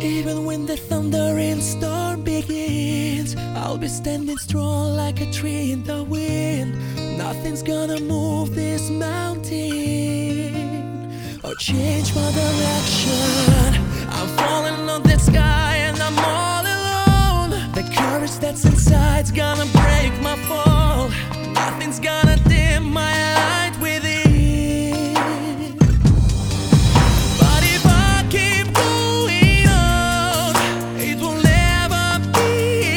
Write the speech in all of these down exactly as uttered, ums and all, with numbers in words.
Even when the thunder and storm begins, I'll be standing strong like a tree in the wind. Nothing's gonna move this mountain or change my direction. I'm falling on the sky and I'm all alone. The courage that's inside's gonna break my fall. Nothing's gonna dim my light within. But if I keep going on, it will never be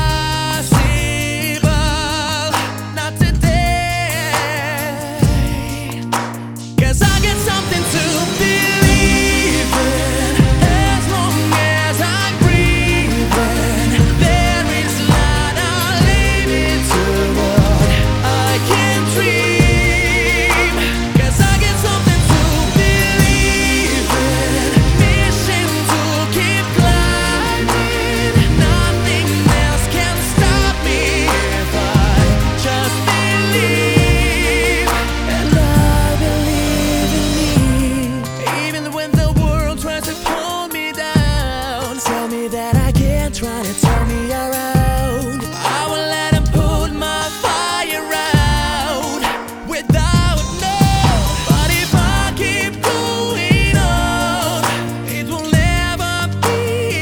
impossible. Not today, 'cause I get something to believe in. As long as I'm breathing, there is light. I'll leave it to what I can dream. 'Cause I get something to believe in. Mission to keep climbing. Nothing else can stop me if I just believe. And I believe in me. Even when the world tries to pull me down, tell me that I can't, try to turn me around, I will let them put my fire out without no. But if I keep going on, it will never be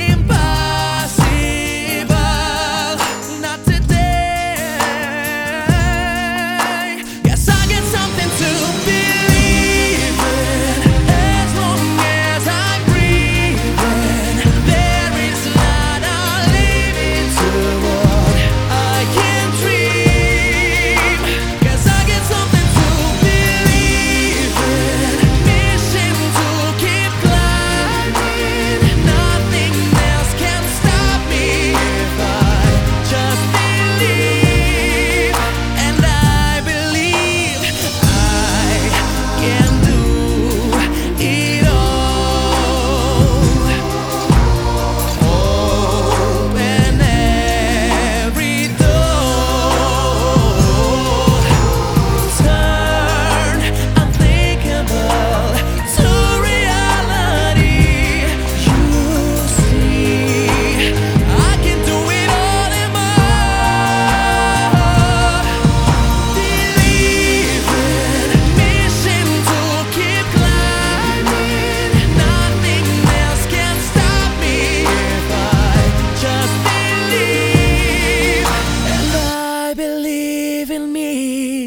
impossible. Not today. Yes, I get something to believe in. As long as I'm breathing, there is light. I'll leave it to what I can dream. 'Cause I get something to believe in. Mission to keep climbing. Nothing else can stop me if I just believe. And I believe I can do it all. Open every door. Turn unthinkable to reality. You see, I can do it all and more. Believe in. Mission to keep climbing. Nothing else can stop me if I just believe. And I believe in me.